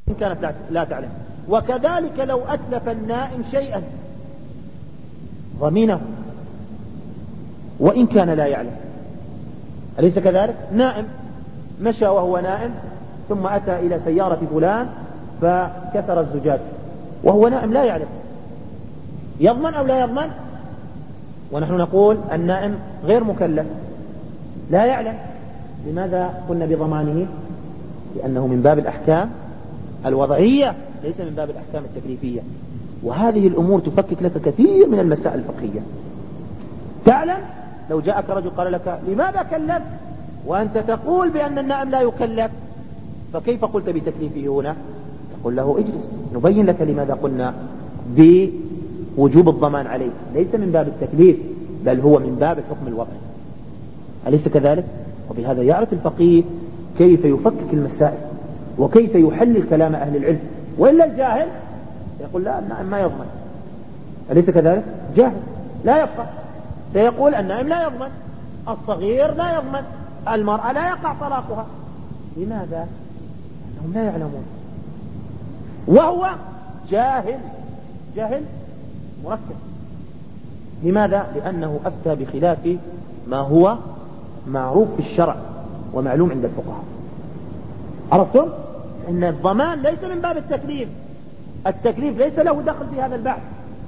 إن كانت لا تعلم. وكذلك لو أتلف النائم شيئا ضمينه وإن كان لا يعلم. أليس كذلك؟ نائم مشى وهو نائم ثم أتى إلى سيارة فلان فكسر الزجاج وهو نائم لا يعلم، يضمن أو لا يضمن؟ ونحن نقول النائم غير مكلف لا يعلم. لماذا قلنا بضمانه؟ لأنه من باب الأحكام الوضعية ليس من باب الأحكام التكليفية. وهذه الأمور تفكك لك كثير من المسائل الفقهية. تعلم لو جاءك رجل قال لك لماذا كلف وأنت تقول بأن النائم لا يكلف، فكيف قلت بتكليفه هنا؟ تقول له اجلس نبين لك لماذا قلنا بوجوب الضمان عليه، ليس من باب التكليف بل هو من باب الحكم الوضعي. أليس كذلك؟ وبهذا يعرف الفقيه كيف يفكك المسائل وكيف يحلل كلام أهل العلم. وإلا الجاهل يقول لا النائم ما يضمن. أليس كذلك؟ جاهل لا يفقه سيقول النائم لا يضمن، الصغير لا يضمن، المرأة لا يقع طلاقها. لماذا؟ أنهم لا يعلمون وهو جاهل مركب. لماذا؟ لأنه أفتى بخلاف ما هو معروف في الشرع ومعلوم عند الفقهاء. عرفتم؟ إن الضمان ليس من باب التكليف، التكليف ليس له دخل في هذا الباب،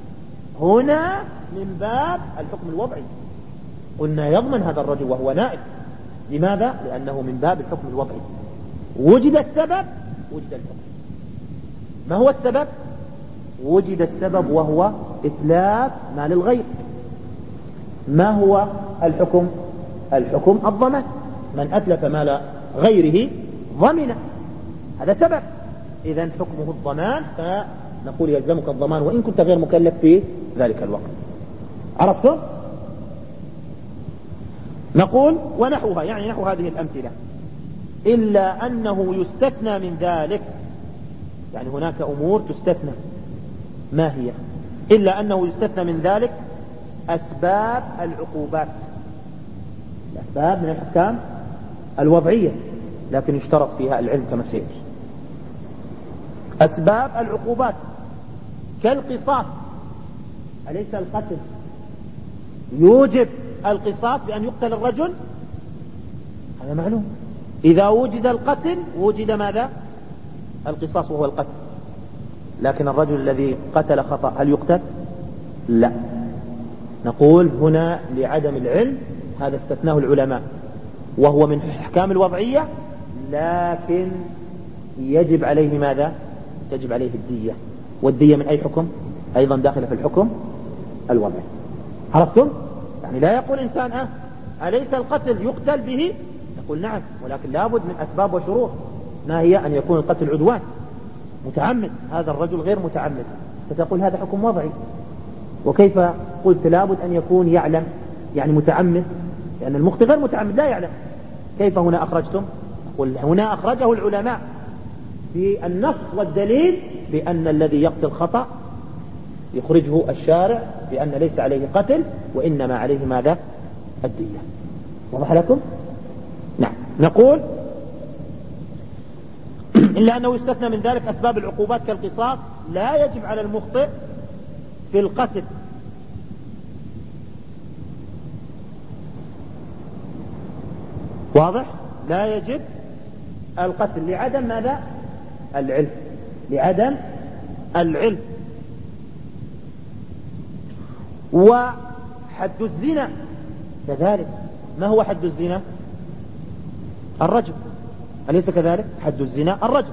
هنا من باب الحكم الوضعي. قلنا يضمن هذا الرجل وهو نائم. لماذا؟ لأنه من باب الحكم الوضعي. وجد السبب وجد الحكم. ما هو السبب؟ وجد السبب وهو إتلاف مال الغير. ما هو الحكم؟ الحكم الضمان، من أتلف مال غيره ضمن، هذا سبب. إذن حكمه الضمان، فنقول يلزمك الضمان وإن كنت غير مكلف في ذلك الوقت. عرفتم؟ نقول ونحوها، يعني نحو هذه الأمثلة، إلا أنه يستثنى من ذلك. يعني هناك أمور تستثنى، ما هي؟ إلا أنه يستثنى من ذلك أسباب العقوبات. الأسباب من الأحكام الوضعية لكن يشترط فيها العلم كما سيأتي. أسباب العقوبات كالقصاص. أليس القتل يوجب القصاص بأن يقتل الرجل؟ هذا معلوم. إذا وجد القتل وجد ماذا؟ القصاص وهو القتل. لكن الرجل الذي قتل خطأ هل يقتل؟ لا. نقول هنا لعدم العلم، هذا استثناه العلماء وهو من الأحكام الوضعية، لكن يجب عليه ماذا؟ يجب عليه الدية. والدية من أي حكم؟ أيضا داخلة في الحكم الوضعي. عرفتم؟ يعني لا يقول إنسان أليس القتل يقتل به؟ يقول نعم، ولكن لابد من أسباب وشروط. ما هي؟ أن يكون القتل عدوان متعمد، هذا الرجل غير متعمد، ستقول هذا حكم وضعي. وكيف قلت لابد أن يكون يعلم؟ يعني متعمد، لأن المخطئ غير متعمد لا يعلم. كيف هنا أخرجتم؟ قل هنا أخرجه العلماء في النص والدليل بأن الذي يقتل خطأ يخرجه الشارع بأن ليس عليه قتل وإنما عليه ماذا؟ الدية. واضح لكم؟ نعم. نقول إلا أنه يستثنى من ذلك أسباب العقوبات كالقصاص، لا يجب على المخطئ في القتل. واضح؟ لا يجب القتل لعدم ماذا؟ العلم، لعدم العلم. وحد الزنا كذلك. ما هو حد الزنا؟ الرجم. أليس كذلك؟ حد الزنا الرجم.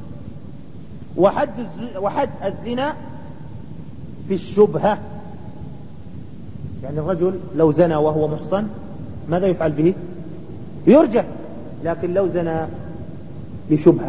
وحد الزنا في الشبهة، يعني الرجل لو زنى وهو محصن ماذا يفعل به؟ يرجم. لكن لو زنى بشبهة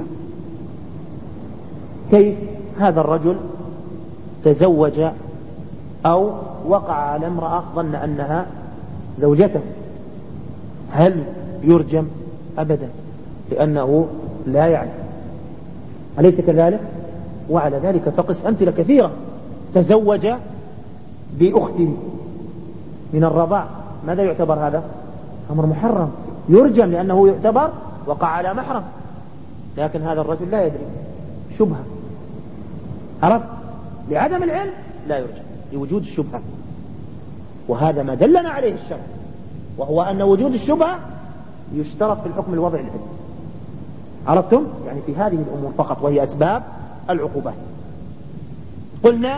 كيف؟ هذا الرجل تزوج أو وقع على امرأة ظن أنها زوجته، هل يرجم؟ أبدا، لأنه لا يعلم. أليس كذلك؟ وعلى ذلك فقس أمثلة كثيرة. تزوج بأخته من الرضاع، ماذا يعتبر هذا؟ أمر محرم، يرجم لأنه يعتبر وقع على محرم. لكن هذا الرجل لا يدري، شبهة. عرفت؟ لعدم العلم لا يرجع، لوجود الشبهة، وهذا ما دلنا عليه الشرع، وهو أن وجود الشبهة يشترط في الحكم الوضعي العلم. عرفتم؟ يعني في هذه الأمور فقط، وهي أسباب العقوبات. قلنا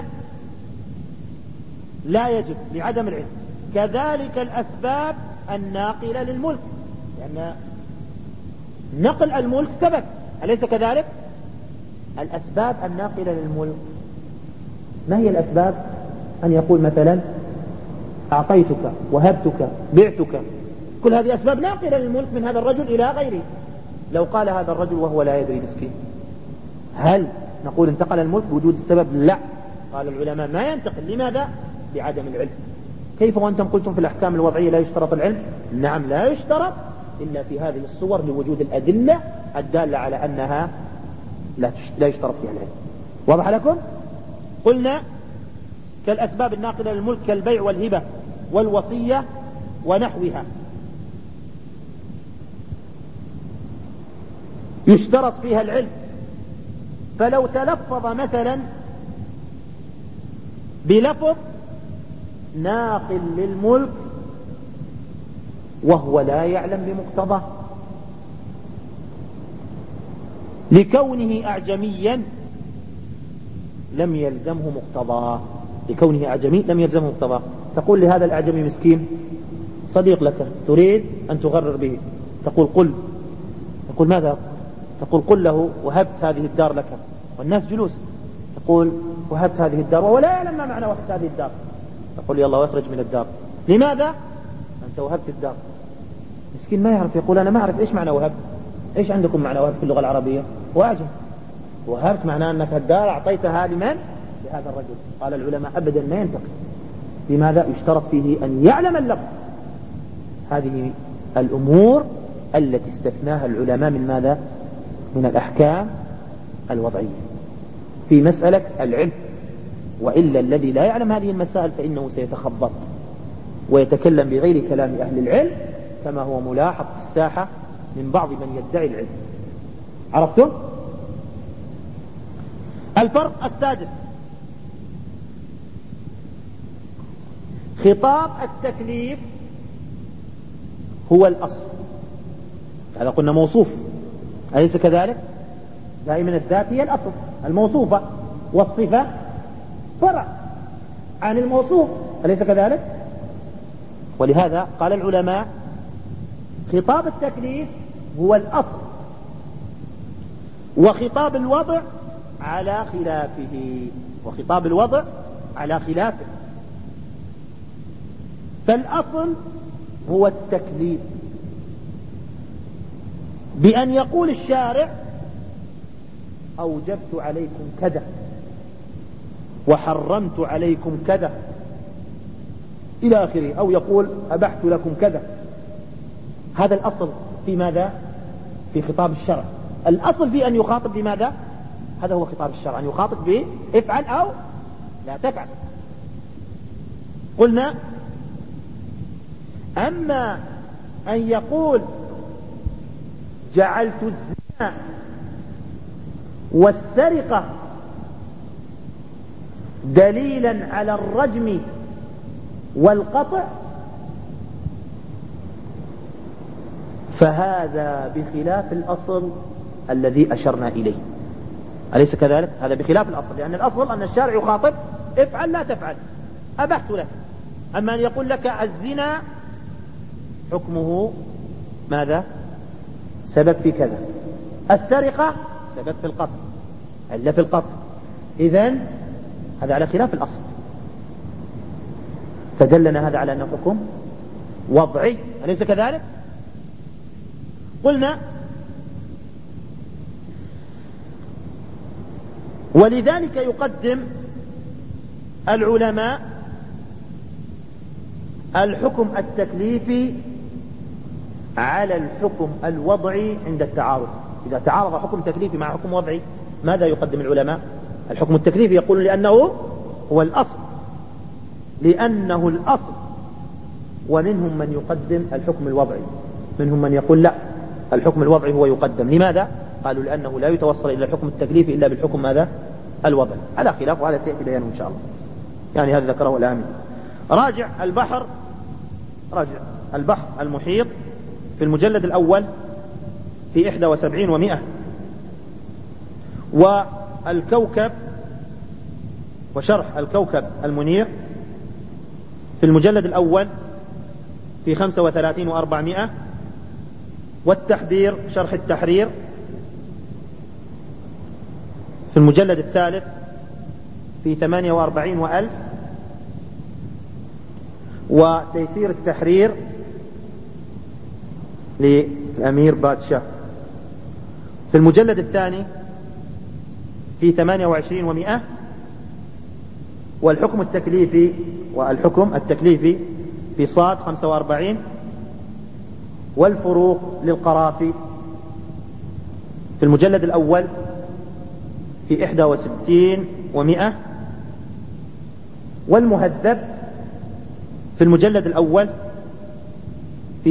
لا يجب لعدم العلم. كذلك الأسباب الناقلة للملك، لأن نقل الملك سبب، أليس كذلك؟ الأسباب الناقلة للملك ما هي الأسباب؟ أن يقول مثلا أعطيتك، وهبتك، بعتك، كل هذه أسباب ناقلة للملك من هذا الرجل إلى غيره. لو قال هذا الرجل وهو لا يدري مسكين، هل نقول انتقل الملك بوجود السبب؟ لا. قال العلماء ما ينتقل. لماذا؟ لعدم العلم. كيف وأنتم قلتم في الأحكام الوضعية لا يشترط العلم؟ نعم لا يشترط إلا في هذه الصور لوجود الأدلة الدالة على أنها لا يشترط فيها العلم. واضح لكم؟ قلنا كالأسباب الناقلة للملك كالبيع والهبة والوصية ونحوها يشترط فيها العلم. فلو تلفظ مثلا بلفظ ناقل للملك وهو لا يعلم بمقتضاه، لكونه أعجميا لم يلزمه مقتضاه، لكونه أعجمي لم يلزمه مقتضاه. تقول لهذا الأعجمي مسكين صديق لك تريد أن تغرر به، تقول قل، يقول ماذا؟ تقول قل له وهبت هذه الدار لك، والناس جلوس، تقول وهبت هذه الدار وهو لا يعلم ما معنى وهبت هذه الدار، تقول يلا واخرج من الدار. لماذا؟ أنت وهبت الدار. مسكين ما يعرف، يقول أنا ما أعرف إيش معنى وهبت، إيش عندكم معنى وهبت في اللغة العربية؟ وأعجم. وهبت معناه أنك الدار أعطيتها لمن؟ لهذا الرجل. قال العلماء أبدا ما ينتقل. لماذا؟ يشترط فيه أن يعلم اللفظ. هذه الأمور التي استثناها العلماء من ماذا؟ من الأحكام الوضعية في مسألة العلم. وإلا الذي لا يعلم هذه المسائل فإنه سيتخبط ويتكلم بغير كلام أهل العلم، كما هو ملاحظ في الساحة من بعض من يدعي العلم. عرفتم؟ الفرق السادس: خطاب التكليف هو الأصل. هذا قلنا موصوف، أليس كذلك؟ دائما الذات هي الأصل الموصوفة، والصفة فرع عن الموصوف، أليس كذلك؟ ولهذا قال العلماء خطاب التكليف هو الأصل، وخطاب الوضع على خلافه، وخطاب الوضع على خلافه. فالأصل هو التكليف، بأن يقول الشارع أوجبت عليكم كذا وحرمت عليكم كذا إلى آخره، أو يقول أبحت لكم كذا. هذا الأصل في ماذا؟ في خطاب الشرع. الأصل في أن يخاطب بماذا؟ هذا هو خطاب الشرع، أن يخاطب به افعل أو لا تفعل. قلنا أما أن يقول جعلت الزنا والسرقة دليلا على الرجم والقطع، فهذا بخلاف الأصل الذي أشرنا إليه، أليس كذلك؟ هذا بخلاف الأصل، لأن الأصل أن الشارع يخاطب افعل لا تفعل، أبحت لك. أما أن يقول لك الزنا حكمه ماذا؟ سبب في كذا، السرقة سبب في القتل، إلا في القتل، إذن هذا على خلاف الأصل. فدلنا هذا على أنه حكم وضعي، أليس كذلك؟ قلنا ولذلك يقدم العلماء الحكم التكليفي على الحكم الوضعي عند التعارض. إذا تعارض حكم تكليفي مع حكم وضعي ماذا يقدم العلماء؟ الحكم التكليفي، يقول لأنه هو الأصل، لأنه الأصل. ومنهم من يقدم الحكم الوضعي، منهم من يقول لا، الحكم الوضعي هو يقدم. لماذا؟ قالوا لأنه لا يتوصل إلى الحكم التكليفي إلا بالحكم ماذا؟ الوضع، على خلاف، وهذا سيأتي بيانه إن شاء الله. يعني هذا ذكره الآمين. راجع البحر المحيط في المجلد الأول في 71 و100، والكوكب وشرح الكوكب المنير في المجلد الأول في 35 و400، والتحبير شرح التحرير في المجلد الثالث في 48 و1000، وتيسير التحرير للأمير بادشاه في المجلد الثاني في 28 و100، والحكم التكليفي في صاد 45، والفروق للقرافي في المجلد الأول في 61 و100، والمهذب في المجلد الأول في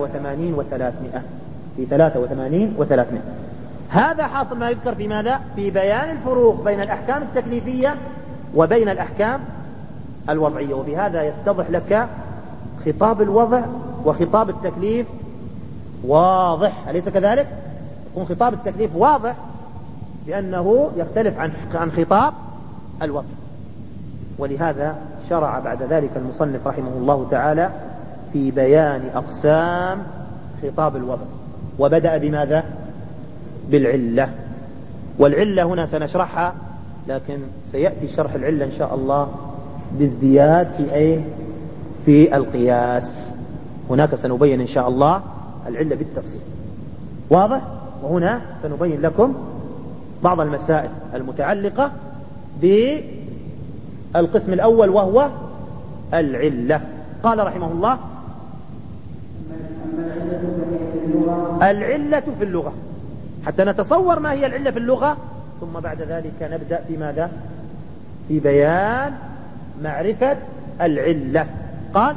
83 و300. هذا حاصل ما يذكر في ماذا؟ في بيان الفروق بين الأحكام التكليفية وبين الأحكام الوضعية. وبهذا يتضح لك خطاب الوضع وخطاب التكليف واضح، أليس كذلك؟ يكون خطاب التكليف واضح لأنه يختلف عن خطاب الوضع. ولهذا شرع بعد ذلك المصنف رحمه الله تعالى في بيان أقسام خطاب الوضع، وبدأ بماذا؟ بالعلة. والعلة هنا سنشرحها، لكن سيأتي شرح العلة إن شاء الله بازدياد في القياس. هناك سنبين إن شاء الله العلة بالتفصيل، واضح؟ وهنا سنبين لكم بعض المسائل المتعلقة بالقسم الأول وهو العلة. قال رحمه الله: العلة في اللغة، حتى نتصور ما هي العلة في اللغة، ثم بعد ذلك نبدأ في ماذا؟ في بيان معرفة العلة. قال: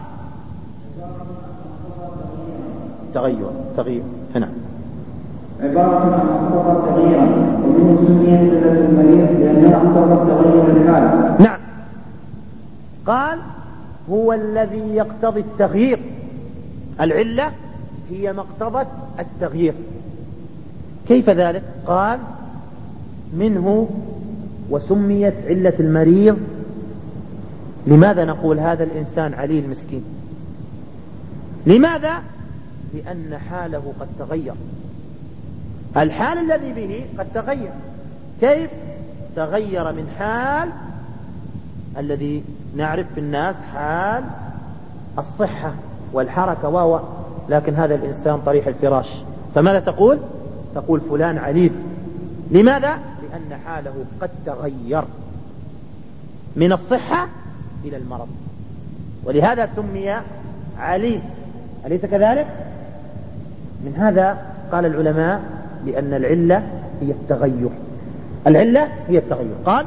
تغيير هنا عبارة عن مقتضى تغييرا، ومنه سميت علة المريض لأنها مقتضى تغير الحال. نعم، قال: هو الذي يقتضي التغيير. العلة هي مقتضى التغيير. كيف ذلك؟ قال: منه وسميت علة المريض. لماذا نقول هذا الإنسان عليل مسكين؟ لماذا؟ لأن حاله قد تغير. الحال الذي به قد تغير. كيف تغير؟ من حال الذي نعرف في الناس حال الصحة والحركة لكن هذا الإنسان طريح الفراش، فماذا تقول؟ تقول فلان عليل. لماذا؟ لأن حاله قد تغير من الصحة إلى المرض، ولهذا سمي عليل، أليس كذلك؟ من هذا قال العلماء لأن العلة هي التغير. العلة هي التغير. قال: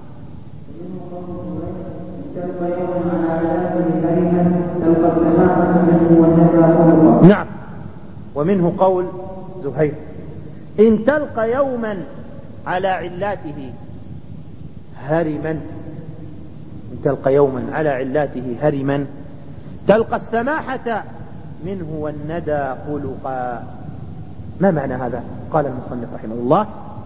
نعم، ومنه قول زهير: إن تلقى يوما على علاته هرما. إن تلقى يوما على علاته هرما تلقى السماحة منه والندى خلقا. ما معنى هذا؟ قال المصنف رحمه الله: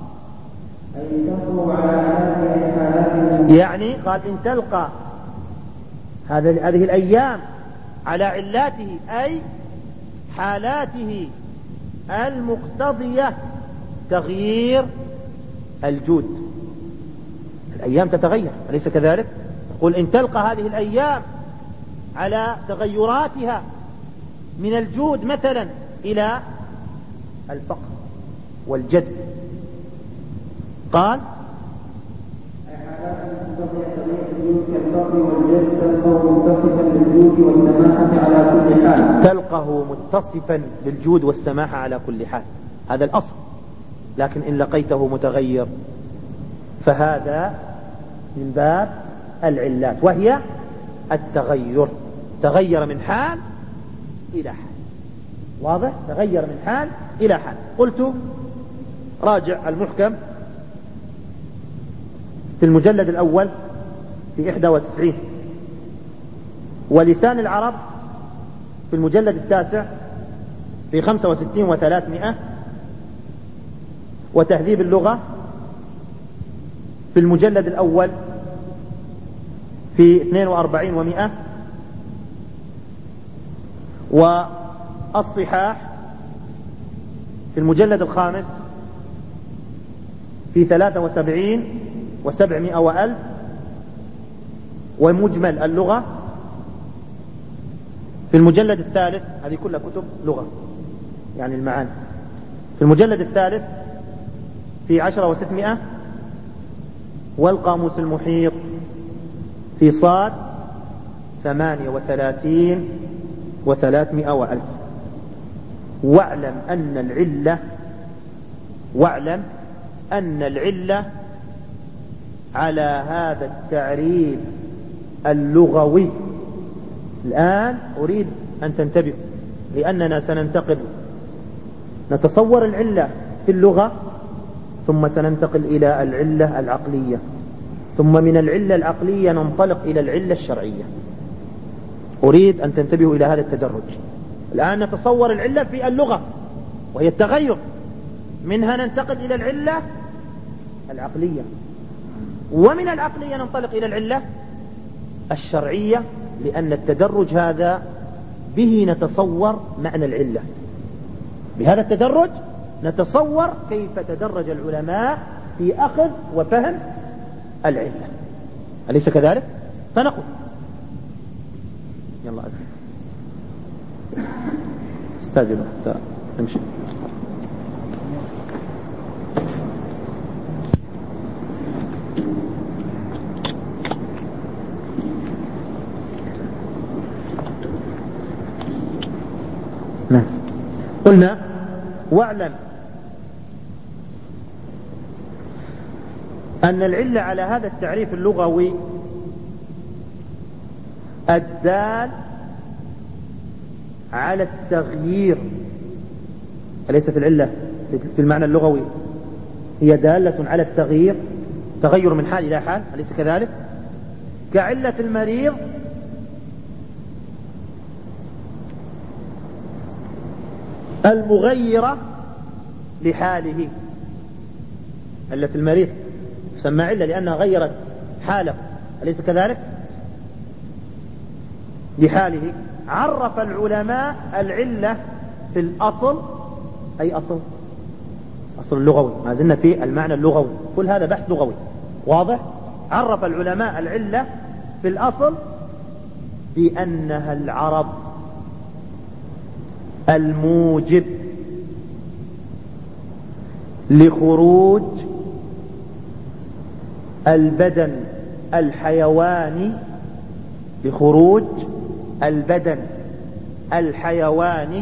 يعني قال إن تلقى هذه الأيام على علاته، أي حالاته المقتضية تغيير الجود. الأيام تتغير، أليس كذلك؟ قل إن تلقى هذه الأيام على تغيراتها من الجود مثلا إلى الفقر والجد. قال: تلقه متصفا بالجود والسماحة على كل حال. هذا الأصل. لكن إن لقيته متغير فهذا من باب العلات، وهي التغير. تغير من حال إلى حال. واضح؟ تغير من حال إلى حال. قلت راجع المحكم في المجلد الأول في 91، ولسان العرب في المجلد التاسع في 65 و300، وتهذيب اللغة في المجلد الأول في 42 و100، والصحاح في المجلد الخامس في 73 و700 و1000، ومجمل اللغة في المجلد الثالث، هذه كلها كتب لغة يعني المعاني، في المجلد الثالث في 10 و600، والقاموس المحيط في صاد 38 و300 و1000. واعلم أن العلة على هذا التعريف اللغوي. الآن أريد أن تنتبه، لأننا سننتقل نتصور العلة في اللغة، ثم سننتقل إلى العلة العقلية، ثم من العلة العقلية ننطلق إلى العلة الشرعية. أريد أن تنتبهوا إلى هذا التدرج. الآن نتصور العلة في اللغة وهي التغير، منها ننتقل إلى العلة العقلية، ومن العقلية ننطلق إلى العلة الشرعية، لأن التدرج هذا به نتصور معنى العلة. بهذا التدرج نتصور كيف تدرج العلماء في أخذ وفهم العلة، أليس كذلك؟ فنقول يلا استاجلوا حتى نمشي. نعم. قلنا واعلم أن العلة على هذا التعريف اللغوي الدال على التغيير، أليس في العلة في المعنى اللغوي هي دالة على التغيير، تغير من حال إلى حال، أليس كذلك؟ كعلة المريض المغيرة لحاله. علة المريض تسمى علة لأنها غيرت حاله، أليس كذلك؟ لحاله. عرف العلماء العلة في الأصل، أي أصل اللغوي، ما زلنا في المعنى اللغوي، كل هذا بحث لغوي واضح. عرف العلماء العلة في الأصل بأنها العرض الموجب لخروج البدن الحيواني، لخروج البدن الحيواني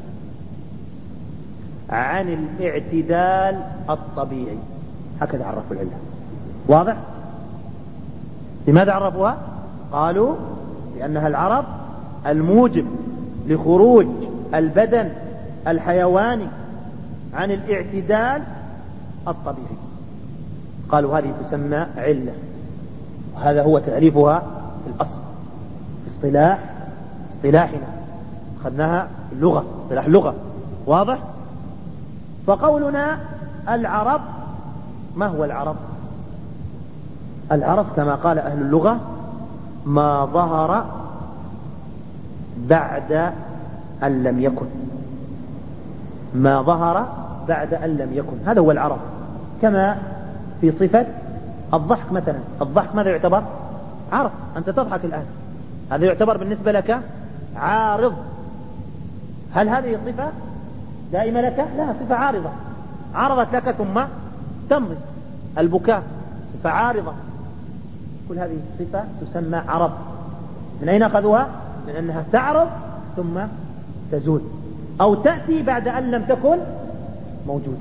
عن الاعتدال الطبيعي. هكذا عرفوا العلة، واضح؟ لماذا عرفوها؟ قالوا لأنها العرض الموجب لخروج البدن الحيواني عن الاعتدال الطبيعي. قالوا هذه تسمى علة، وهذا هو تعريفها في الأصل. في اصطلاحنا أخذناها اللغة، اصطلاح لغة، واضح؟ فقولنا العرب، ما هو العرب؟ العرب كما قال أهل اللغة ما ظهر بعد أن لم يكن، ما ظهر بعد أن لم يكن، هذا هو العرب. كما في صفة الضحك مثلا، الضحك ماذا يعتبر؟ عرض، أنت تضحك الآن، هذا يعتبر بالنسبة لك عارض. هل هذه صفة دائمة لك؟ لا، صفة عارضة، عرضت لك ثم تمضي. البكاء صفة عارضة، كل هذه صفة تسمى عرض. من أين أخذوها؟ من أنها تعرض ثم تزول، أو تأتي بعد أن لم تكن موجودة.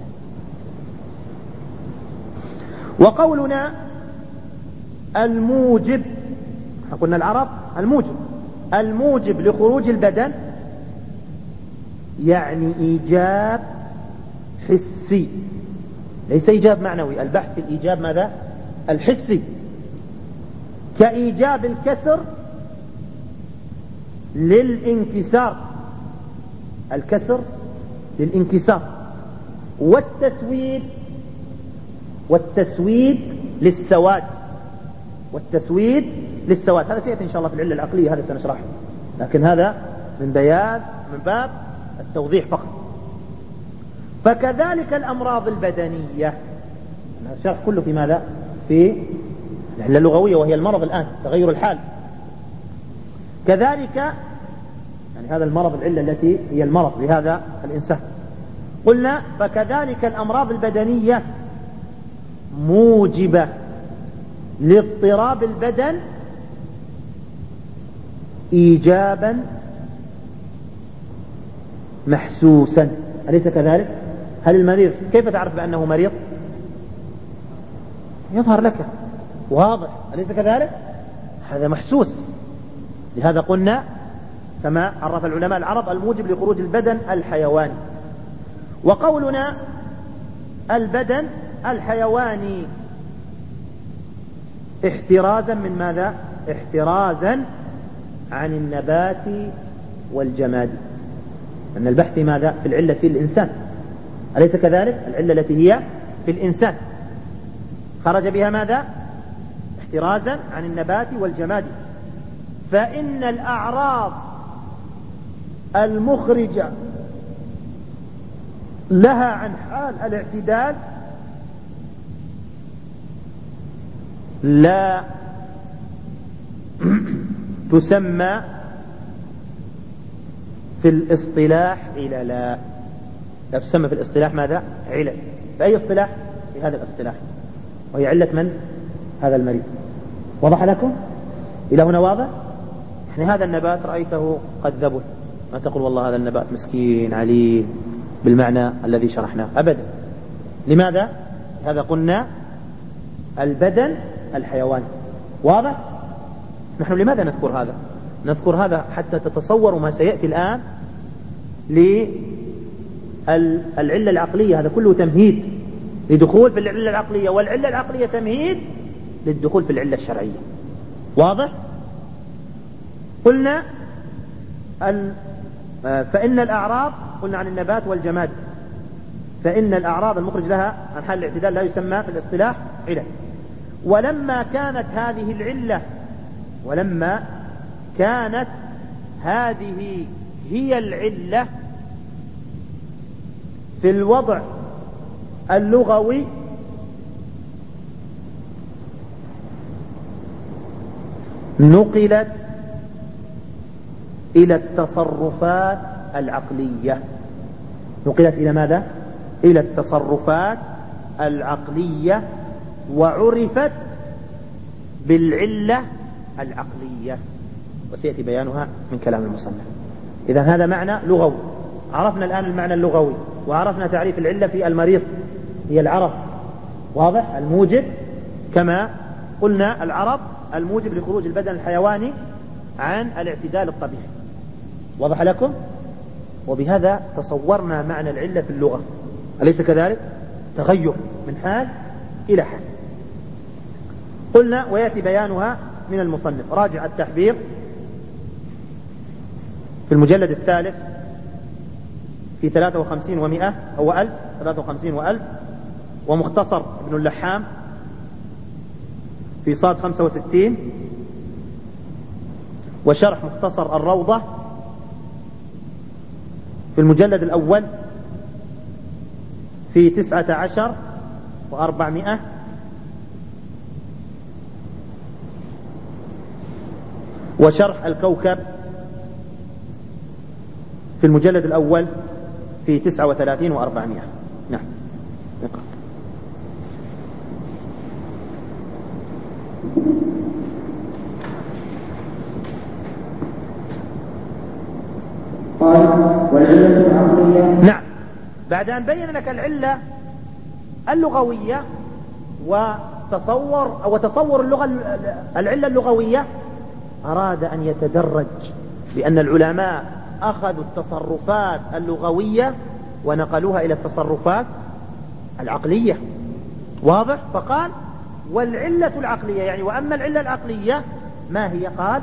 وقولنا الموجب، قلنا العرب الموجب لخروج البدن، يعني إيجاب حسي ليس إيجاب معنوي، البحث في الإيجاب ماذا؟ الحسي، كإيجاب الكسر للانكسار، الكسر للانكسار، والتسويد للسواد، والتسويد للسواد. هذا سيأتي إن شاء الله في العلة العقلية، هذا سنشرحه، لكن هذا من باب التوضيح فقط. فكذلك الأمراض البدنية، الشرح كله في ماذا؟ في العلة اللغوية، وهي المرض الآن، تغير الحال. كذلك يعني هذا المرض، العلة التي هي المرض لهذا الإنسان. قلنا فكذلك الأمراض البدنية موجبة لاضطراب البدن إيجابا محسوسا، أليس كذلك؟ هل المريض كيف تعرف بأنه مريض؟ يظهر لك، واضح، أليس كذلك؟ هذا محسوس. لهذا قلنا كما عرف العلماء العرب الموجب لخروج البدن الحيواني. وقولنا البدن الحيواني احترازا من ماذا؟ احترازا عن النبات والجماد، أن البحث في ماذا؟ في العلة في الإنسان، أليس كذلك؟ العلة التي هي في الإنسان خرج بها ماذا؟ احترازا عن النبات والجماد. فإن الأعراض المخرجة لها عن حال الاعتدال لا تسمى في الاصطلاح عللا، لا تسمى في الاصطلاح ماذا؟ علل. فأي اصطلاح؟ في هذا الاصطلاح، وهي علة من؟ هذا المريض. وضح لكم؟ إلى هنا واضح؟ يعني هذا النبات رأيته قد ذبل، ما تقول والله هذا النبات مسكين عليل بالمعنى الذي شرحناه، أبدا. لماذا؟ هذا قلنا البدن الحيواني، واضح؟ نحن لماذا نذكر هذا؟ نذكر هذا حتى تتصوروا ما سيأتي الآن للعلة العقلية. هذا كله تمهيد لدخول في العلة العقلية، والعلة العقلية تمهيد للدخول في العلة الشرعية، واضح؟ قلنا فإن الأعراض، قلنا عن النبات والجماد، فإن الأعراض المخرج لها عن حال الاعتدال لا يسمى في الاصطلاح علة. ولما كانت هذه هي العلة في الوضع اللغوي نقلت إلى التصرفات العقلية. نقلت إلى ماذا؟ إلى التصرفات العقلية، وعرفت بالعلة العقلية، وسيأتي بيانها من كلام المصنف. إذا هذا معنى لغوي. عرفنا الآن المعنى اللغوي، وعرفنا تعريف العلة في المريض هي العرض، واضح؟ الموجب، كما قلنا العرض الموجب لخروج البدن الحيواني عن الاعتدال الطبيعي. وضح لكم؟ وبهذا تصورنا معنى العلة في اللغة، أليس كذلك؟ تغير من حال إلى حال. قلنا ويأتي بيانها من المصنف. راجع التحبير في المجلد الثالث في 53 و100 أو 1000، 53 و1000، ومختصر ابن اللحام في صاد 65، وشرح مختصر الروضة في المجلد الأول في 19 و400، وشرح الكوكب في المجلد الأول في 39 و400. نعم، نقرأ. قال والعلة العقلية. نعم، بعد أن بين لك العلة اللغوية وتصور العلة اللغوية، أراد أن يتدرج، لأن العلماء أخذوا التصرفات اللغوية ونقلوها إلى التصرفات العقلية. واضح؟ فقال والعلة العقلية، يعني وأما العلة العقلية ما هي؟ قال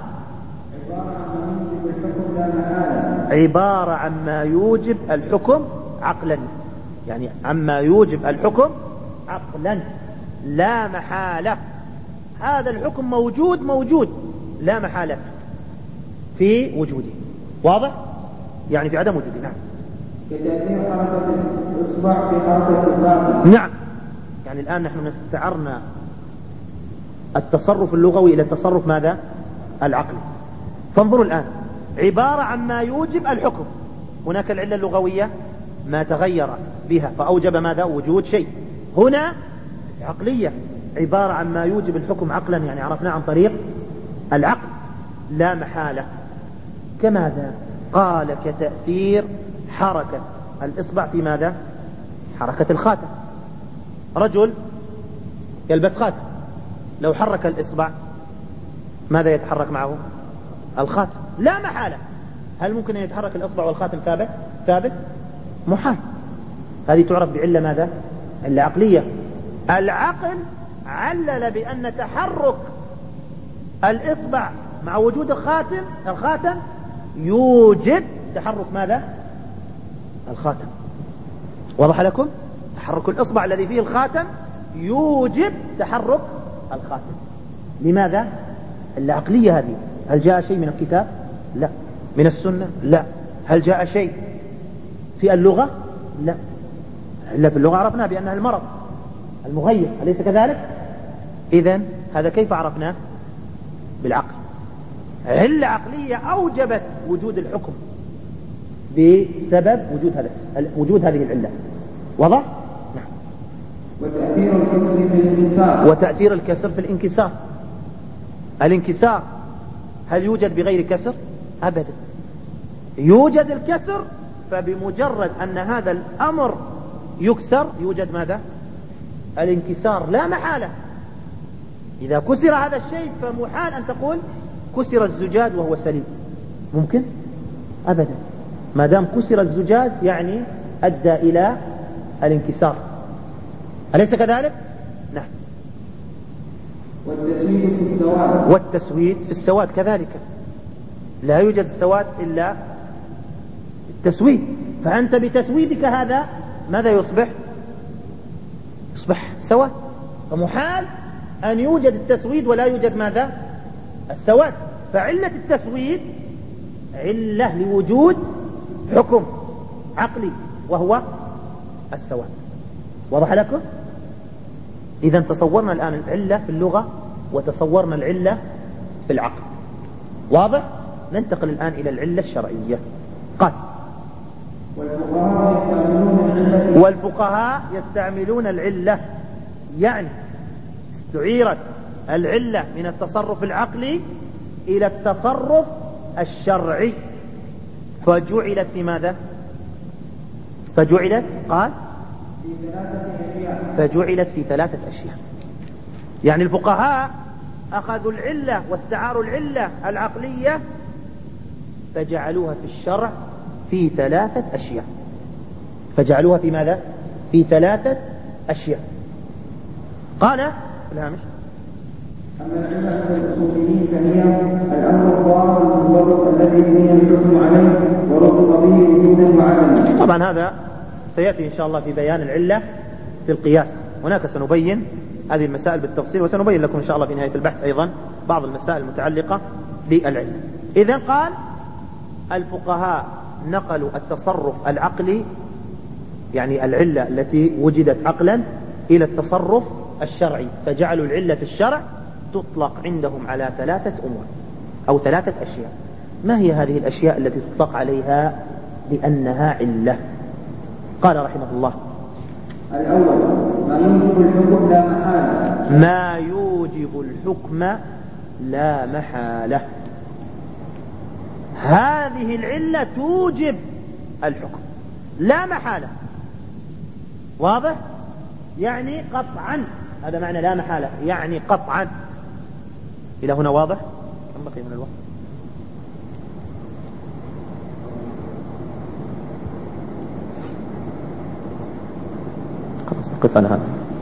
عبارة عما يوجب الحكم عقلا، يعني عما يوجب الحكم عقلا لا محالة. هذا الحكم موجود لا محالة في وجوده. واضح؟ يعني في عدم وجوده. نعم. كتأثير حركة الإصبع في حركة الباطن. نعم. يعني الآن نحن استعرنا التصرف اللغوي إلى التصرف ماذا؟ العقلي. فانظروا الآن، عبارة عما يوجب الحكم. هناك العلة اللغوية ما تغير بها فأوجب ماذا؟ وجود شيء. هنا عقلية، عبارة عما يوجب الحكم عقلا، يعني عرفنا عن طريق العقل لا محالة. كماذا؟ قال كتأثير حركة الإصبع في ماذا؟ حركة الخاتم. رجل يلبس خاتم، لو حرك الإصبع ماذا يتحرك معه؟ الخاتم لا محالة. هل ممكن أن يتحرك الإصبع والخاتم ثابت؟ محال. هذه تعرف بعلة ماذا؟ علة عقلية. العقل علل بأن تحرك الإصبع مع وجود الخاتم يوجب تحرك ماذا؟ الخاتم. وضح لكم؟ تحرك الإصبع الذي فيه الخاتم يوجب تحرك الخاتم. لماذا؟ العقلية هذه. هل جاء شيء من الكتاب؟ لا. من السنة؟ لا. هل جاء شيء في اللغة؟ لا. إلا في اللغة عرفنا بأنها المرض المغير، أليس كذلك؟ إذن هذا كيف عرفناه؟ بالعقل. علة عقلية أوجبت وجود الحكم بسبب وجود هذه العلة. واضح؟ نعم. وتأثير الكسر في الانكسار. الانكسار هل يوجد بغير كسر؟ أبدا. يوجد الكسر، فبمجرد أن هذا الأمر يكسر يوجد ماذا؟ الانكسار لا محالة. إذا كسر هذا الشيء فمحال أن تقول كسر الزجاج وهو سليم. ممكن؟ أبدا. ما دام كسر الزجاج يعني أدى إلى الانكسار، أليس كذلك؟ نعم. والتسويد في السواد كذلك. لا يوجد السواد إلا التسويد، فأنت بتسويدك هذا ماذا يصبح سواد. فمحال أن يوجد التسويد ولا يوجد ماذا؟ السواد. فعلة التسويد علة لوجود حكم عقلي وهو السواد. وضح لكم؟ إذا تصورنا الآن العلة في اللغة وتصورنا العلة في العقل. واضح؟ ننتقل الآن إلى العلة الشرعية. قال والفقهاء يستعملون العلة، يعني استعيرت العلة من التصرف العقلي إلى التصرف الشرعي، فجعلت في ماذا؟ قال فجعلت في 3 أشياء. يعني الفقهاء أخذوا العلة واستعاروا العلة العقلية فجعلوها في الشرع في 3 أشياء. فجعلوها في ماذا؟ في 3 أشياء. قال في الهامش: أما العلة في الأصوليين فهي الأمر الظاهر المضبط الذي بني الحكم عليه وربط به وجودا وعدما. طبعا هذا سيأتي إن شاء الله في بيان العلة في القياس. هناك سنبين هذه المسائل بالتفصيل، وسنبين لكم إن شاء الله في نهاية البحث أيضا بعض المسائل المتعلقة بالعلة. إذن قال الفقهاء نقلوا التصرف العقلي، يعني العلة التي وجدت عقلا، إلى التصرف الشرعي، فجعلوا العلة في الشرع تطلق عندهم على 3 أمور أو 3 أشياء. ما هي هذه الأشياء التي تطلق عليها بأنها علة؟ قال رحمه الله: الأول ما يوجب الحكم لا محالة. ما يوجب الحكم لا محالة. هذه العلة توجب الحكم لا محالة. واضح؟ يعني قطعا. هذا معنى لا محالة، يعني قطعا. إلى هنا واضح؟ كم بقي من الوقت؟ خلاص. قف على هذا.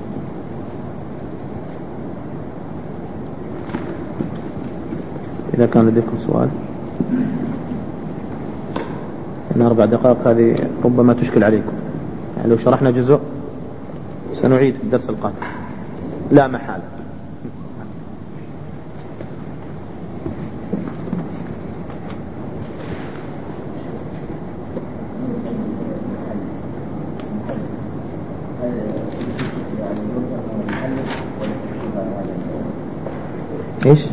إذا كان لديكم سؤال، إن 4 دقائق هذه ربما تشكل عليكم، يعني لو شرحنا جزء سنعيد في الدرس القادم لا محالة. ايش؟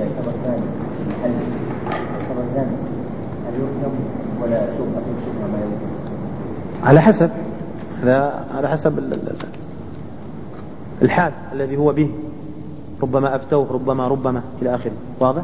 على حسب، على حسب الحال الذي هو به، ربما أفتوه ربما إلى آخره. واضح؟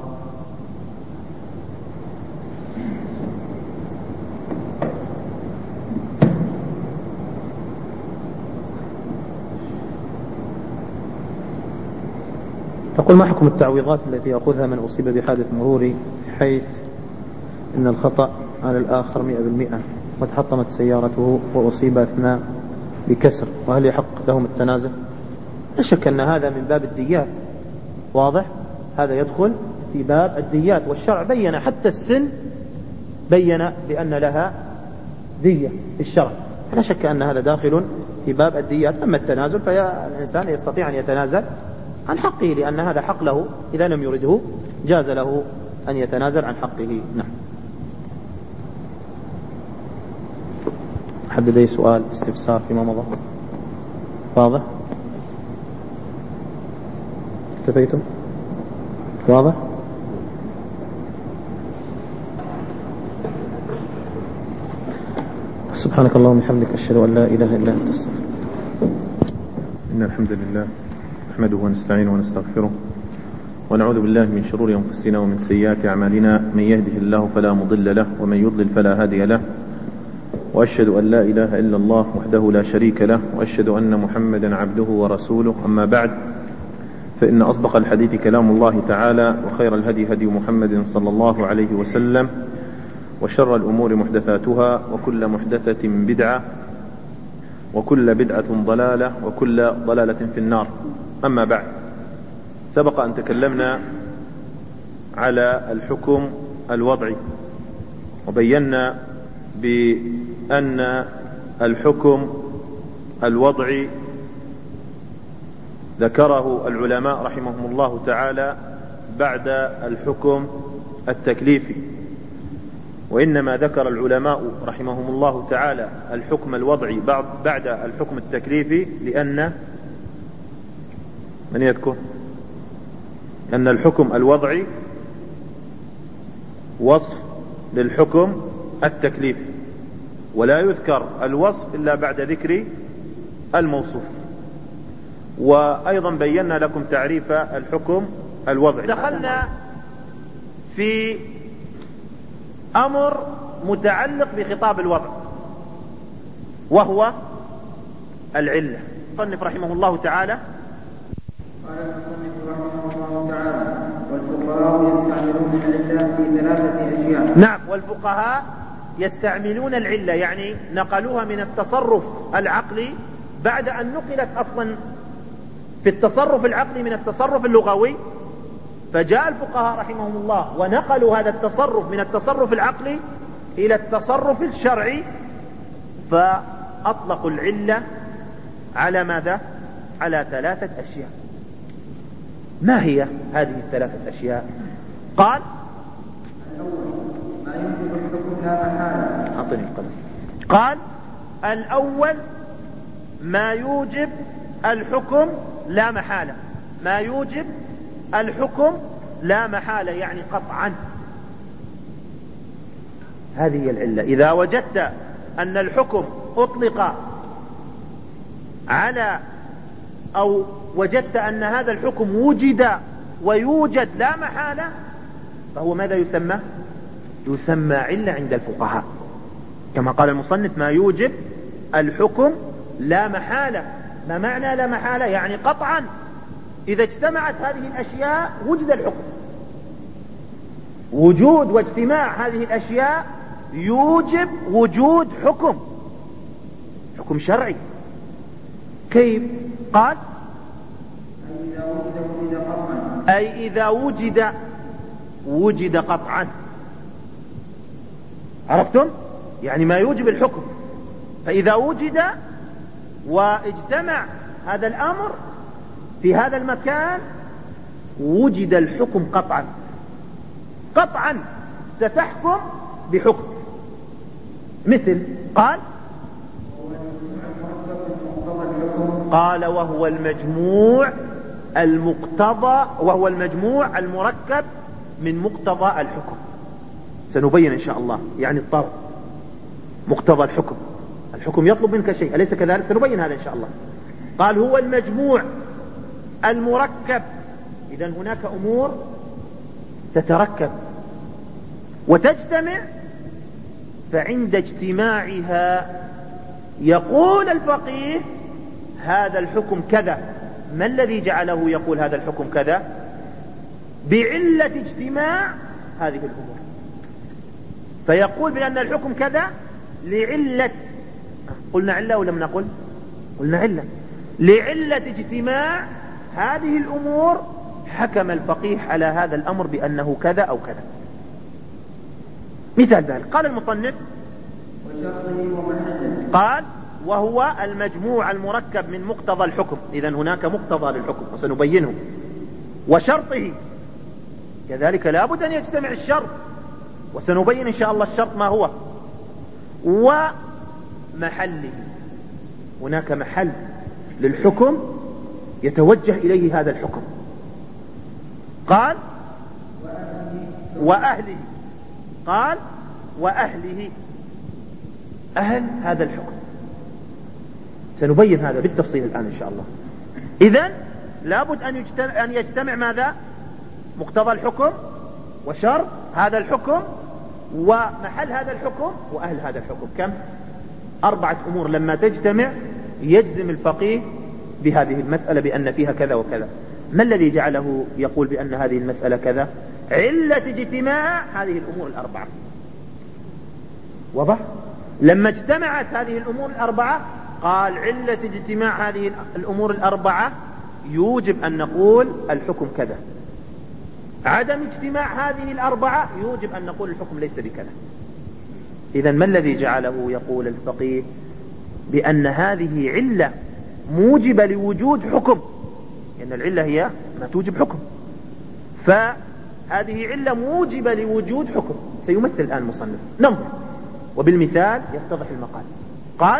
تقول: ما حكم التعويضات التي يأخذها من أصيب بحادث مروري حيث إن الخطأ على الآخر 100% وتحطمت سيارته وأصيب أثناء بكسر، وهل يحق لهم التنازل؟ لا شك أن هذا من باب الديات. واضح؟ هذا يدخل في باب الديات، والشرع بين حتى السن بين بأن لها دية في الشرع، لا شك أن هذا داخل في باب الديات. أما التنازل فالإنسان يستطيع أن يتنازل عن حقه، لأن هذا حق له، إذا لم يرده جاز له أن يتنازل عن حقه. نعم. حد لديه سؤال استفسار فيما مضى؟ واضح؟ اكتفيتم؟ واضح؟ سبحانك اللهم وبحمدك أشهد أن لا إله إلا أنت أستغفرك. إن الحمد لله نحمده ونستعينه ونستغفره ونعوذ بالله من شرور أنفسنا ومن سيئات أعمالنا، من يهده الله فلا مضل له ومن يضلل فلا هادي له، وأشهد أن لا إله إلا الله وحده لا شريك له، وأشهد أن محمدا عبده ورسوله. أما بعد، فإن أصدق الحديث كلام الله تعالى، وخير الهدي هدي محمد صلى الله عليه وسلم، وشر الأمور محدثاتها، وكل محدثة بدعة، وكل بدعة ضلالة، وكل ضلالة في النار. أما بعد، سبق أن تكلمنا على الحكم الوضعي، وبينا بأن الحكم الوضعي ذكره العلماء رحمهم الله تعالى بعد الحكم التكليفي، وإنما ذكر العلماء رحمهم الله تعالى الحكم الوضعي بعد الحكم التكليفي لأن من يذكر أن الحكم الوضعي وصف للحكم التكليفي، ولا يذكر الوصف إلا بعد ذكر الموصوف. وأيضا بينا لكم تعريف الحكم الوضعي. دخلنا في أمر متعلق بخطاب الوضع، وهو العلة. المصنف رحمه الله تعالى: قال المصنف رحمه الله تعالى: والفقهاء يستعملون العلة في 3 أشياء. نعم، والفقهاء يستعملون العلة، يعني نقلوها من التصرف العقلي بعد أن نقلت أصلا في التصرف العقلي من التصرف اللغوي، فجاء الفقهاء رحمهم الله ونقلوا هذا التصرف من التصرف العقلي إلى التصرف الشرعي، فأطلقوا العلة على ماذا؟ على 3 أشياء. ما هي هذه 3 أشياء؟ قال: الأول ما يمكن الحكم لا محالة. أعطني القلم. قال: الأول ما يوجب الحكم لا محالة. ما يوجب الحكم لا محالة يعني قطعا. هذه العلة. إذا وجدت أن الحكم أطلق على، أو وجدت أن هذا الحكم وجد ويوجد لا محالة، فهو ماذا يسمى؟ يسمى علة عند الفقهاء، كما قال المصنف: ما يوجب الحكم لا محالة. ما معنى لا محالة؟ يعني قطعا إذا اجتمعت هذه الأشياء وجد الحكم. وجود واجتماع هذه الأشياء يوجب وجود حكم شرعي. كيف؟ قال أي إذا وجد قطعا. عرفتم؟ يعني ما يوجب الحكم. فإذا وجد واجتمع هذا الأمر في هذا المكان وجد الحكم قطعا. قطعا ستحكم بحكم. مثل قال وهو المجموع المركب من مقتضى الحكم. سنبين إن شاء الله يعني الطرد مقتضى الحكم يطلب منك شيء أليس كذلك؟ سنبين هذا إن شاء الله. قال هو المجموع المركب. إذن هناك أمور تتركب وتجتمع، فعند اجتماعها يقول الفقيه هذا الحكم كذا. ما الذي جعله يقول هذا الحكم كذا؟ بعلة اجتماع هذه الأمور. فيقول بأن الحكم كذا لعلة، قلنا علة ولم نقل؟ قلنا علة. لعلة اجتماع هذه الأمور حكم الفقيه على هذا الأمر بأنه كذا أو كذا. مثال ذلك قال المصنف قال وهو المجموع المركب من مقتضى الحكم. إذن هناك مقتضى للحكم وسنبينه. وشرطه كذلك لابد أن يجتمع الشرط، وسنبين إن شاء الله الشرط ما هو. ومحله، هناك محل للحكم يتوجه إليه هذا الحكم. قال وأهله. قال وأهله، أهل هذا الحكم. سنبين هذا بالتفصيل الآن إن شاء الله. إذن لابد أن يجتمع ماذا؟ مقتضى الحكم وشرط هذا الحكم ومحل هذا الحكم وأهل هذا الحكم. كم؟ 4 أمور لما تجتمع يجزم الفقيه بهذه المسألة بأن فيها كذا وكذا. ما الذي جعله يقول بأن هذه المسألة كذا؟ علة اجتماع هذه الأمور 4. واضح؟ لما اجتمعت هذه الأمور 4 قال علة اجتماع هذه الأمور 4 يوجب أن نقول الحكم كذا. عدم اجتماع هذه 4 يوجب أن نقول الحكم ليس بكذا. إذن ما الذي جعله يقول الفقيه بأن هذه علة موجبة لوجود حكم؟ لأن العلة هي ما توجب حكم، فهذه علة موجبة لوجود حكم. سيمثل الآن المصنف، ننظر وبالمثال يتضح المقال. قال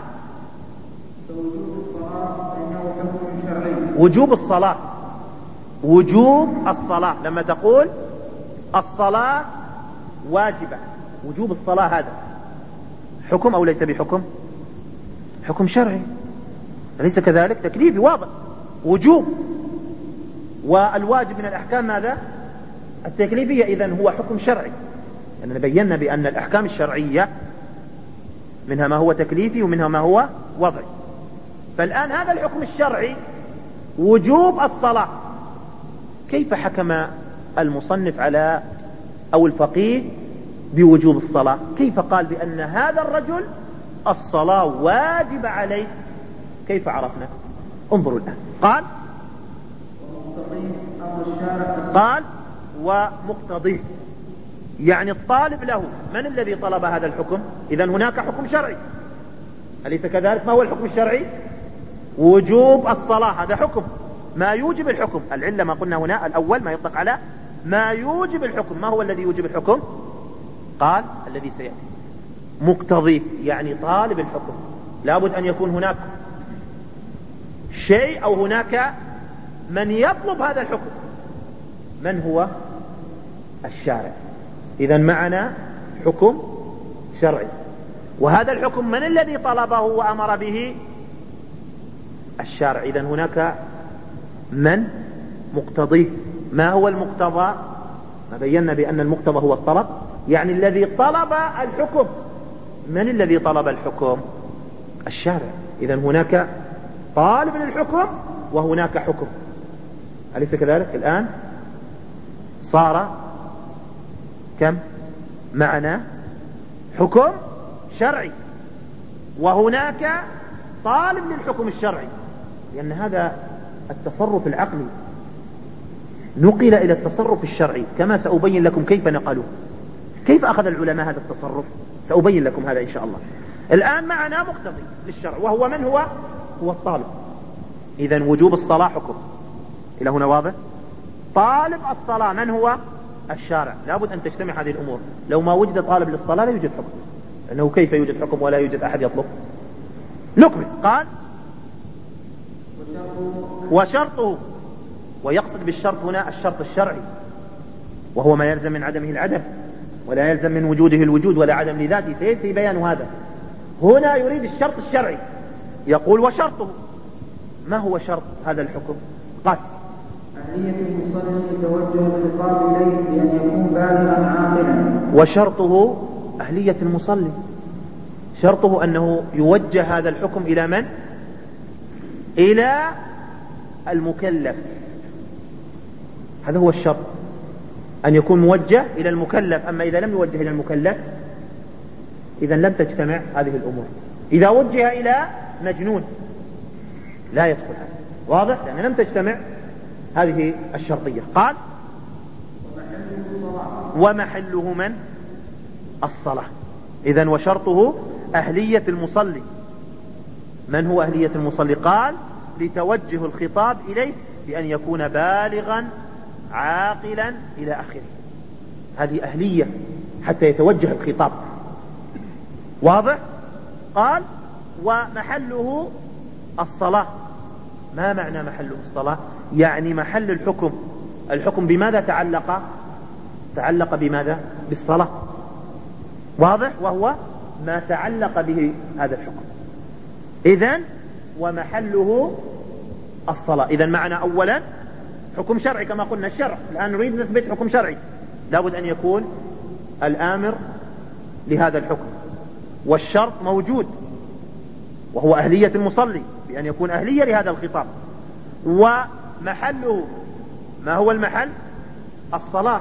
وجوب الصلاة. وجوب الصلاة لما تقول الصلاة واجبة، وجوب الصلاة هذا حكم أو ليس بحكم؟ حكم شرعي أليس كذلك؟ تكليفي واضح، وجوب. والواجب من الأحكام ماذا؟ التكليفية. إذن هو حكم شرعي، لأننا بينا بأن الأحكام الشرعية منها ما هو تكليفي ومنها ما هو وضعي. فالآن هذا الحكم الشرعي وجوب الصلاة، كيف حكم المصنف على أو الفقيه بوجوب الصلاة؟ كيف قال بأن هذا الرجل الصلاة واجب عليه؟ كيف عرفنا؟ انظروا الآن. قال ومقتضيه، يعني الطالب له. من الذي طلب هذا الحكم؟ إذن هناك حكم شرعي أليس كذلك؟ ما هو الحكم الشرعي؟ وجوب الصلاة، هذا حكم ما يوجب الحكم. العلة ما قلنا هنا الأول ما يطلق على ما يوجب الحكم. ما هو الذي يوجب الحكم؟ قال الذي سيأتي. مقتضيه يعني طالب الحكم، لابد أن يكون هناك شيء أو هناك من يطلب هذا الحكم. من هو؟ الشارع. إذن معنا حكم شرعي، وهذا الحكم من الذي طلبه وأمر به؟ الشارع. إذن هناك من؟ مقتضيه. ما هو المقتضى؟ ما بينا بأن المقتضى هو الطلب، يعني الذي طلب الحكم. من الذي طلب الحكم؟ الشارع. إذن هناك طالب للحكم وهناك حكم أليس كذلك؟ الآن صار كم؟ معنا حكم شرعي وهناك طالب للحكم الشرعي. لأن هذا التصرف العقلي نقل إلى التصرف الشرعي، كما سأبين لكم كيف نقلوه، كيف أخذ العلماء هذا التصرف، سأبين لكم هذا إن شاء الله. الآن معنا مقتضي للشرع، وهو من هو؟ هو الطالب. إذن وجوب الصلاة حكم، إلى هنا واضح؟ طالب الصلاة من هو؟ الشارع. لابد أن تجتمع هذه الأمور. لو ما وجد طالب للصلاة لا يوجد حكم، لأنه كيف يوجد حكم ولا يوجد أحد يطلب؟ نكمل. قال وشرطه، ويقصد بالشرط هنا الشرط الشرعي، وهو ما يلزم من عدمه العدم، ولا يلزم من وجوده الوجود ولا عدم لذاته، سيأتي بيان هذا. هنا يريد الشرط الشرعي، يقول وشرطه. ما هو شرط هذا الحكم؟ قال أهلية المصلي يتوجه الخطاب إليه بأن يكون بالغا عاقلا. وشرطه أهلية المصلي، شرطه أنه يوجه هذا الحكم إلى من؟ إلى المكلف. هذا هو الشرط، أن يكون موجه إلى المكلف. أما إذا لم يوجه إلى المكلف إذا لم تجتمع هذه الأمور. إذا وجه إلى مجنون لا يدخل هذا، واضح؟ لأن لم تجتمع هذه الشرطية. قال ومحله من؟ الصلاة. إذن وشرطه أهلية المصلي. من هو أهلية المصلي؟ قال لتوجه الخطاب إليه بأن يكون بالغا عاقلا إلى آخره. هذه أهلية حتى يتوجه الخطاب، واضح؟ قال ومحله الصلاة. ما معنى محله الصلاة؟ يعني محل الحكم. الحكم بماذا تعلق؟ تعلق بماذا؟ بالصلاة، واضح؟ وهو ما تعلق به هذا الحكم. إذن ومحله الصلاة. إذن معنى أولا حكم شرعي كما قلنا الشرع. الآن نريد نثبت حكم شرعي، لابد أن يكون الآمر لهذا الحكم، والشرط موجود وهو أهلية المصلي بأن يكون أهلية لهذا الخطاب. ومحله، ما هو المحل؟ الصلاة.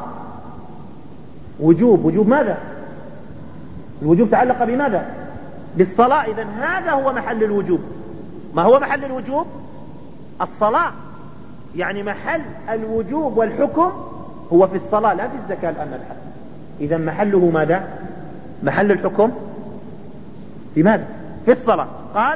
وجوب ماذا؟ الوجوب تعلق بماذا؟ بالصلاة. إذن هذا هو محل الوجوب. ما هو محل الوجوب؟ الصلاة. يعني محل الوجوب والحكم هو في الصلاة لا في الزكاة الآن نبحث. إذن محله ماذا؟ محل الحكم في ماذا؟ في الصلاة. قال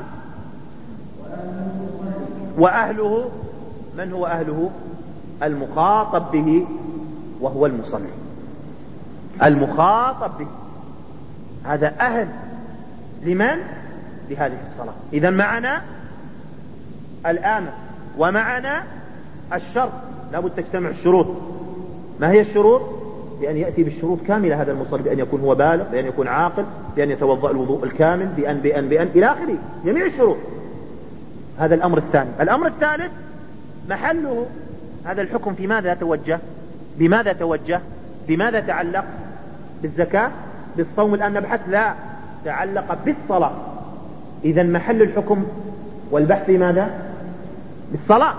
وأهله، من هو أهله؟ المخاطب به وهو المصلي. المخاطب به هذا أهل لمن؟ لهذه الصلاة. إذن معنا الآمر ومعنا الشرط، لابد تجتمع الشروط. ما هي الشروط؟ بأن يأتي بالشروط كاملة هذا المصلي، بأن يكون هو بالغ، بأن يكون عاقل، بأن يتوضأ الوضوء الكامل، بأن إلى آخره، جميع الشروط. هذا الأمر الثاني. الأمر الثالث محله هذا الحكم في ماذا توجه؟ بماذا توجه؟ بماذا تعلق؟ بالزكاة؟ بالصوم الآن نبحث؟ لا، تعلق بالصلاة. إذن محل الحكم والبحث في ماذا؟ بالصلاة.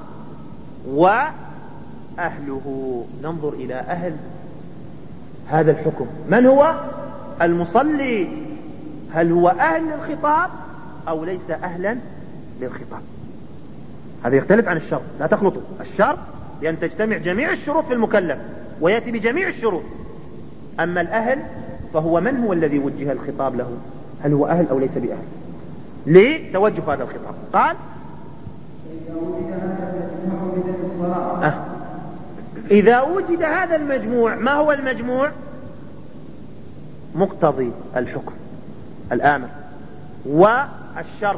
وأهله، ننظر إلى أهل هذا الحكم. من هو؟ المصلي. هل هو أهل للخطاب أو ليس أهلا للخطاب؟ هذا يختلف عن الشرط، لا تخلطوا. الشرط لأن تجتمع جميع الشروط في المكلف ويأتي بجميع الشروط. أما الأهل فهو من هو الذي وجه الخطاب له؟ هل هو أهل أو ليس بأهل لتوجه هذا الخطاب؟ قال إذا وجد هذا المجموع. ما هو المجموع؟ مقتضي الحكم، الآمر والشرط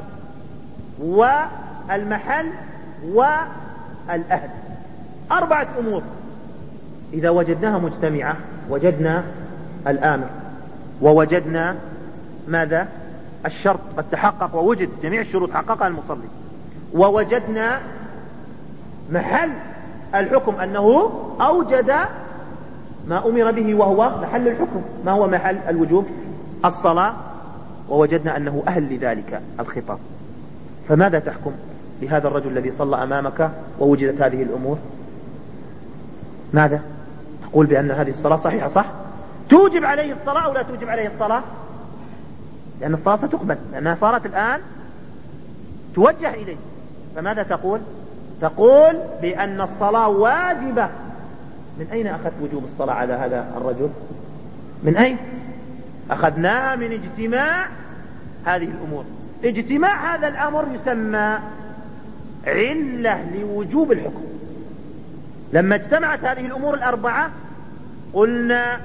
والمحل والأهل. 4 أمور إذا وجدناها مجتمعة وجدنا الآمر ووجدنا ماذا؟ الشرط قد تحقق ووجد جميع الشروط حققها المصلي، ووجدنا محل الحكم أنه أوجد ما أمر به وهو محل الحكم. ما هو محل الوجوب؟ الصلاة. ووجدنا أنه أهل لذلك الخطاب. فماذا تحكم لهذا الرجل الذي صلى أمامك ووجدت هذه الأمور؟ ماذا تقول؟ بأن هذه الصلاة صحيحة، صح؟ توجب عليه الصلاة أو لا توجب عليه الصلاة؟ لأن الصلاة ستقبل، لأنها صارت الآن توجه إليه. فماذا تقول؟ تقول بأن الصلاة واجبة. من أين أخذت وجوب الصلاة على هذا الرجل؟ من أين؟ أخذناها من اجتماع هذه الأمور. اجتماع هذا الأمر يسمى علة لوجوب الحكم. لما اجتمعت هذه الأمور الأربعة قلنا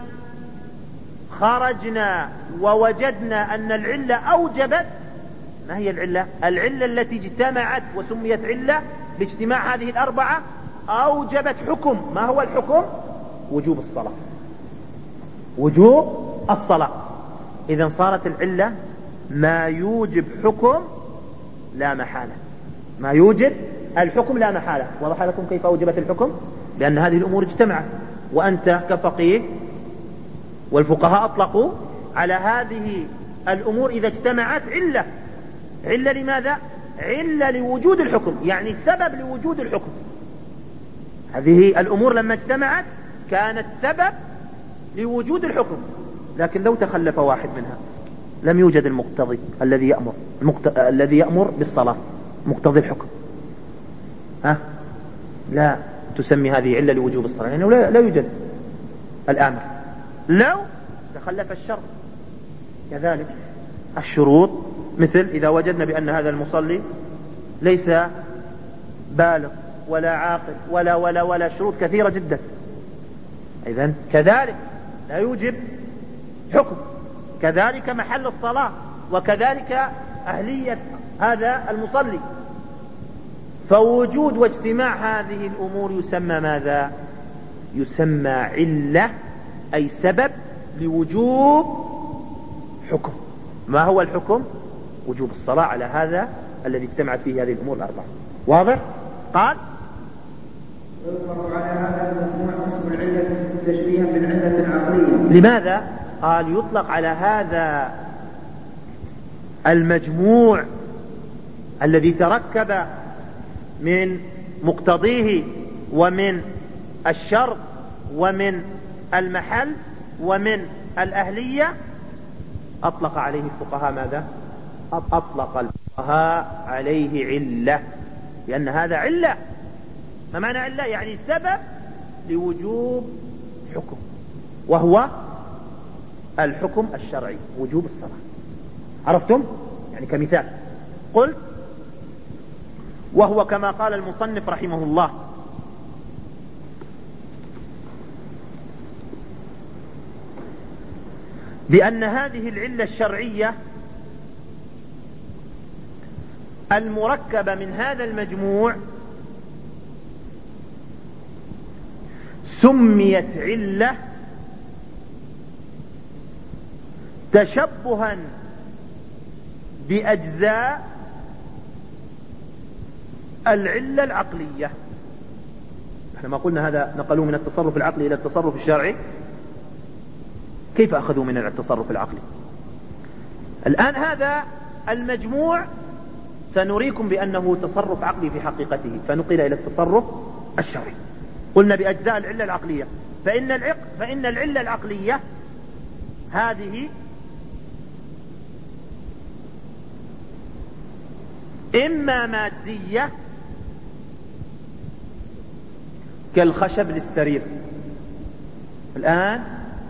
خرجنا ووجدنا أن العلة أوجبت. ما هي العلة؟ العلة التي اجتمعت وسميت علة باجتماع هذه الأربعة أوجبت حكم. ما هو الحكم؟ وجوب الصلاة. وجوب الصلاة. إذن صارت العلة ما يوجب حكم لا محالة. ما يوجب الحكم لا محالة. وضح لكم كيف أوجبت الحكم؟ لأن هذه الأمور اجتمعت، وأنت كفقيه والفقهاء أطلقوا على هذه الأمور إذا اجتمعت علة. علة لماذا؟ علة لوجود الحكم، يعني سبب لوجود الحكم. هذه الأمور لما اجتمعت كانت سبب لوجود الحكم. لكن لو تخلف واحد منها لم يوجد المقتضي الذي يأمر بالصلاة، مقتضي الحكم. لا تسمي هذه علة لوجوب الصلاة، لأنه يعني لا يوجد الآمر. لو تخلف الشرط كذلك. الشروط مثل إذا وجدنا بأن هذا المصلي ليس بالغ ولا عاقل ولا شروط كثيرة جدا، إذن كذلك لا يوجب حكم. كذلك محل الصلاة، وكذلك أهلية هذا المصلي. فوجود واجتماع هذه الأمور يسمى ماذا؟ يسمى علة، أي سبب لوجوب حكم. ما هو الحكم؟ وجوب الصلاة على هذا الذي اجتمعت فيه هذه الأمور الأربعة. واضح؟ قال يطلق على هذا المجموع اسم العلة تشبيها بالعلة العقلية. لماذا؟ قال يطلق على هذا المجموع الذي تركب من مقتضيه ومن الشرط ومن المحل ومن الأهلية. أطلق عليه الفقهاء ماذا؟ أطلق الفقهاء عليه علة، لأن هذا علة. ما معنى علة؟ يعني سبب لوجوب حكم، وهو الحكم الشرعي، وجوب الصلاة. عرفتم؟ يعني كمثال قلت وهو كما قال المصنف رحمه الله: بأن هذه العلة الشرعية المركبة من هذا المجموع سميت علة تشبها بأجزاء العلة العقلية. احنا ما قلنا هذا نقلوا من التصرف العقلي إلى التصرف الشرعي؟ كيف أخذوا من التصرف العقلي؟ الآن هذا المجموع سنريكم بأنه تصرف عقلي في حقيقته، فنقل إلى التصرف الشرعي. قلنا بأجزاء العلة العقلية، فإن العلة العقلية هذه إما مادية كالخشب للسرير. الآن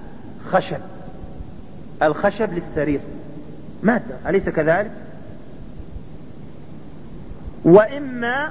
الخشب للسرير مادة، أليس كذلك؟ وإما